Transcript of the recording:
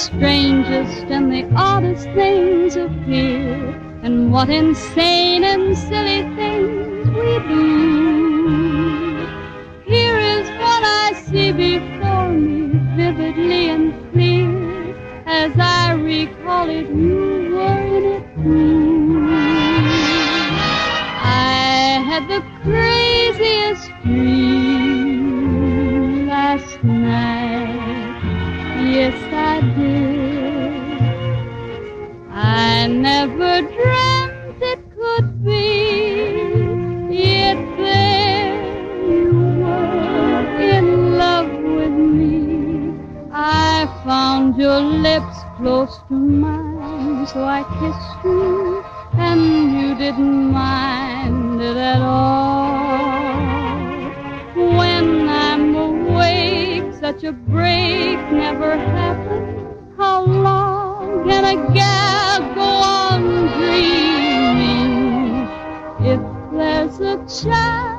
strangest and the oddest things appear, and what insane and silly things we do. Here is what I see before me, vividly and clear, as I recall it, you were in it too. I had the craziest dream last night, yes I did. I never dreamt it could be, yet there you were in love with me. I found your lips close to mine, so I kissed you, and you didn't mind it at all. When I'm awake, such a break never happened. How long can a gal go on dreaming? If there's a chance